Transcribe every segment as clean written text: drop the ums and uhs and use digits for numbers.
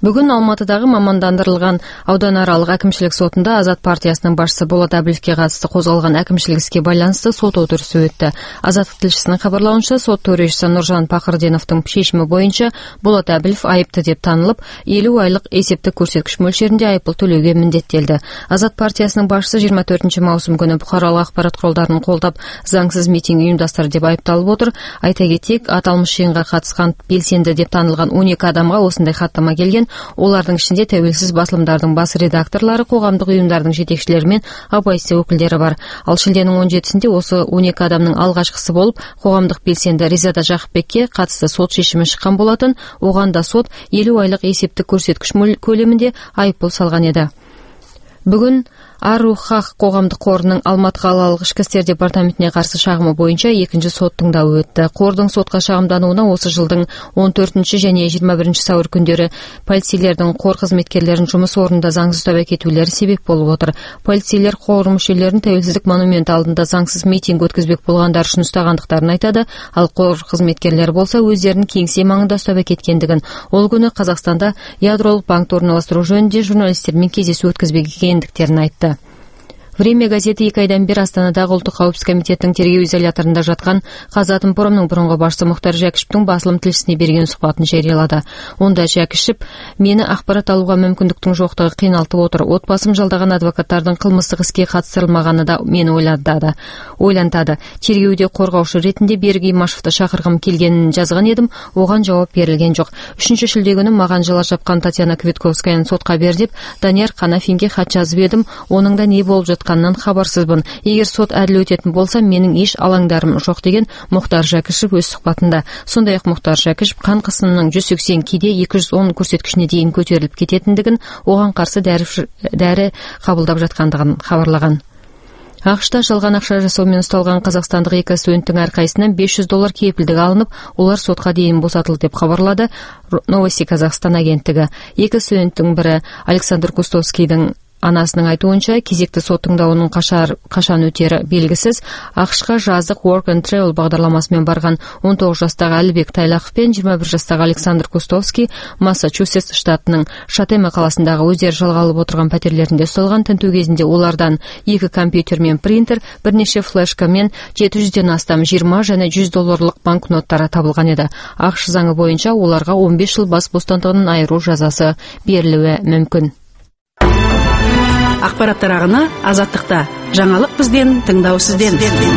Бүгін Алматыдағы мамандандырылған ауданаралық әкімшілік сотында Азат партиясының басшысы Болат Әбілевке қатысты қозғалған әкімшілік іске байланысты сот отырысы өтті. Азаттық тілшісінің хабарлауынша, сот төрешісі Нұржан Пақырденовтың шешімі бойынша Болат Әбілев айыпты деп танылып, 50 айлық есептік көрсеткіш мөлшерінде айыппұл төлеуге міндеттелді. Азат партиясының басшысы 24 маусым күні бұқаралық ақпарат құралдарын қолдап заңсыз митинг ұйымдастырды деп айыпталып отыр. Айта кетейік, аталмыш жиынға қатысқан белсенді деп танылған 12 адамға осындай хаттама келген. Олардың ішінде тәуелсіз басылымдардың бас редакторлары, қоғамдық ұйымдардың жетекшілері мен оппозиция өкілдері бар. Ал шілденің 17-сінде осы 12 адамның алғашқысы болып, қоғамдық белсенді Ризада Жақыпбекке қатысты сот шешімі шыққан болатын. Оған да сот 50 айлық есептік көрсеткіш көлемінде айыппұл салған еді. Бүгін Ар-Рухах қоғамдық қорының Алматы қалалық ішкі істер департаментіне қарсы шағымы бойынша екінші сот тыңдауы өтті. Қордың сотқа шағымдануына осы жылдың 14 және 21 сәуір күндері полицейлердің қор қызметкерлерін жұмыс орнында заңсыз ұстап әкетулері себеп болып отыр. Полицейлер қор мүшелерін Тәуелсіздік монументі алдында заңсыз митинг өткізбек болғандар үшін ұстағандықтарын айтады, ал қор қызметкерлері болса өздерін кеңсе маңында ұстап әкеткендігін. Ол күні Қазақстанда ядролық банкты орналастыру жөнінде журналистермен кездесу өткізбек екендіктерін айтты. Время газеті 2 айдан бері Астанадағы ұлттық қауіпсіздік комитетінің тергеу изоляторында жатқан Қазатомпромның бұрынғы басшысы Мұхтар Жәкішевтің басылым тілшісіне берген сұхбатын жариялады. Онда Жәкішев мені ақпарат алуға мүмкіндіктің жоқтығы қиналтып отыр. Отбасым жалдаған адвокаттардың қылмыстық іске қатыстырылмағаны да мені ойлантады. Тергеуде қорғаушы ретінде Берік Имашевті шақырғым келгенін жазған едім, оған жауап берілген жоқ. 3 шілде күні маған жала жапқан Татьяна Квитковскаяны сотқа бер деп Данияр Қанафинге хат жазып едім. Оның да не болып жатқанынан хабарсызбын. Егер сот әділ өтетін болса, менің еш алаңдарым жоқ деген Мұхтар Жәкішев өз сұхбатында. Сондай-ақ Мұхтар Жәкішев қан қысымының 180 кейде 210 көрсеткішіне дейін көтеріліп кететіндігін, оған қарсы дәрі қабылдап жатқандығын хабарлаған. ақш-та жалған ақша жасаумен ұсталған қазақстандық 2 студенттің әрқайсынан $500 кепілдік алынып, олар сотқа дейін босатылды деп хабарлады Новости Казахстан агенттігі. 2 студенттің бірі Александр Кустовскийдің анасының айтуынша, кезекті сот тыңдауының қашан өтері белгісіз. ақш-қа жаздық Work and Travel бағдарламасымен барған 19 жастағы Әлібек Тайлақов пен 21 жастағы Александр Кустовский Массачусетс штатының Шатема қаласындағы өздері жалға алып отырған пәтерлерінде ұсталған. Тінту кезінде олардан 2 компьютер мен принтер, бірнеше флешка мен 700-ден астам 20 және $100 банкноттары табылған еді. ақш заңы бойынша оларға 15 жыл бас бостандығынан айыру жазасы берілуі мүмкін. Ақпараттар ағыны Азаттықта. Жаңалық бізден, тыңдау сізден.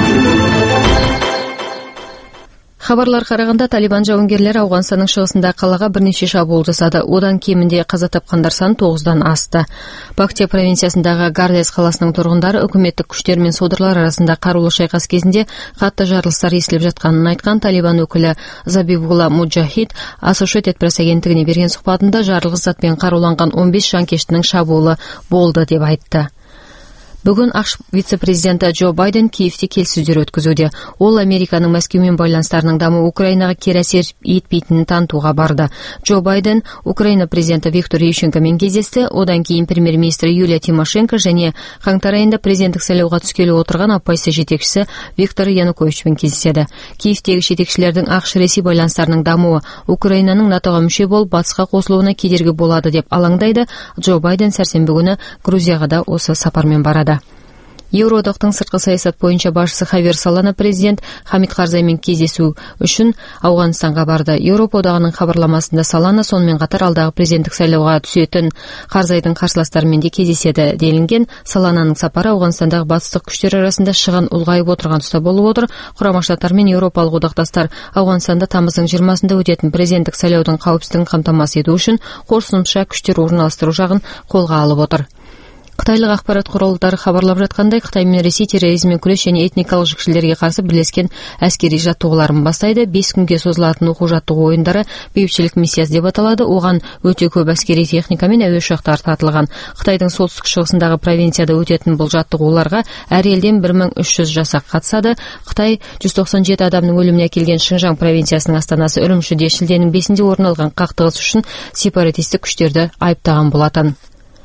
Хабарлар қарағанда Талибан жауынгерлері Ауғанстанның шығысында қалаға бірнеше шабуыл жасады. Одан кемінде қаза тапқандар саны 9-дан асты. Бактия провинциясындағы Гардес қаласының тұрғындары үкіметтік күштер мен содырлар арасында қарулы шайқас кезінде қатты жарылыстар естіліп жатқанын айтқан. Талибан өкілі Забибулла Муджахид Associated Press агенттігіне берген сұхбатында жарылғыш затпен қаруланған 15 жанкештінің шабуылы болды деп айтты. Бүгін ақш вице-президенті Джо Байден Киевте келіссөздер өткізуде. Ол Американың Мәскеумен байланыстарының дамуы Украинаға кері әсер етпейтінін танытуға барды. Джо Байден Украина президенті Виктор Ющенкомен кездесті. Одан кейін премьер-министр Юлия Тимошенко және қаңтар айында президенттік сайлауға түскелі отырған оппозиция жетекшісі Виктор Януковичпен кездеседі. Киевтегі жетекшілердің ақш-ресей байланыстарының дамуы Украинаның НАТО-ға мүше болып батысқа қосылуына кедергі болады деп алаңдайды. Джо Байден сәрсенбі күні Грузияға да осы сапармен барады. Еуроодақтың сыртқы саясат бойынша басшысы Хавьер Солана президент Хамид Карзаймен кездесу үшін Ауғанстанға барды. Еуропа одағының хабарламасында Солана сонымен қатар алдағы президенттік сайлауға түсетін Карзайдың қарсыластарымен де кездеседі делінген. Солананың сапары Ауғанстандағы батыстық күштер арасында шығын ұлғайып отырған тұста болып отыр. Құрама Штаттар мен еуропалық одақтастар Ауғанстанда тамыздың 20-сында өтетін президенттік сайлаудың қауіпсіздігін қамтамасыз ету үшін қосымша күштер орналастыру жағын қолға алып отыр. Қытайлық ақпарат құралдары хабарлап жатқандай, Қытай мен Ресей терроризммен күрес және этникалық жікшілерге қарсы бірлескен әскери жаттығуларын бастайды. 5 күнге созылатын оқу-жаттығу ойындары бейбітшілік миссиясы деп аталады. Оған өте көп әскери техника мен әуе ұшақтары тартылған. Қытайдың солтүстік шығысындағы провинцияда өтетін бұл жаттығуларға әр елден 1300 жасақ қатысады. Қытай 197 адамның өліміне әкелген Шинжаң провинциясының астанасы Үрімшіде шілденің 5-інде орын алған қақтығыс үшін сепаратистік күштерді айыптаған болатын.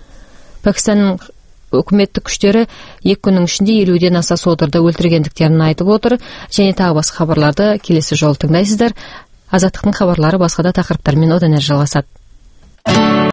Пәкістанның үкіметтік күштері 2 күннің ішінде 50-ден аса содырды өлтіргендіктерін айтып отыр. Және тағы басқа хабарларды келесі жолы тыңдайсыздар. Азаттықтың хабарлары басқа да тақырыптармен одан әрі жалғасады.